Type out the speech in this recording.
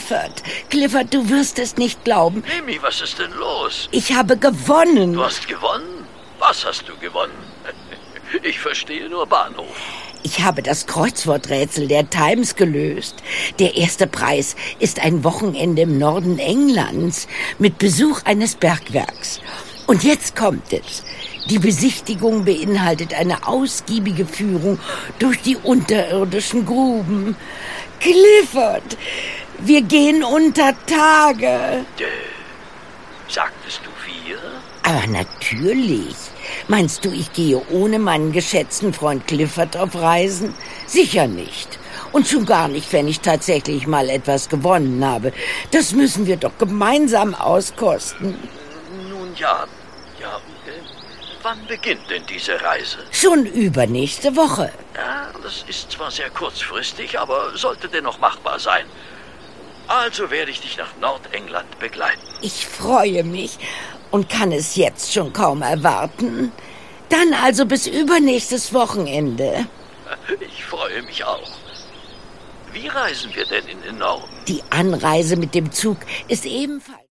Clifford. Clifford, du wirst es nicht glauben. Mimi, was ist denn los? Ich habe gewonnen. Du hast gewonnen? Was hast du gewonnen? Ich verstehe nur Bahnhof. Ich habe das Kreuzworträtsel der Times gelöst. Der erste Preis ist ein Wochenende im Norden Englands mit Besuch eines Bergwerks. Und jetzt kommt es. Die Besichtigung beinhaltet eine ausgiebige Führung durch die unterirdischen Gruben. Clifford, wir gehen unter Tage. Sagtest du 4? Aber natürlich. Meinst du, ich gehe ohne meinen geschätzten Freund Clifford auf Reisen? Sicher nicht. Und schon gar nicht, wenn ich tatsächlich mal etwas gewonnen habe. Das müssen wir doch gemeinsam auskosten. Nun ja. Wann beginnt denn diese Reise? Schon übernächste Woche. Ja, das ist zwar sehr kurzfristig, aber sollte dennoch machbar sein. Also werde ich dich nach Nordengland begleiten. Ich freue mich und kann es jetzt schon kaum erwarten. Dann also bis übernächstes Wochenende. Ich freue mich auch. Wie reisen wir denn in den Norden? Die Anreise mit dem Zug ist ebenfalls...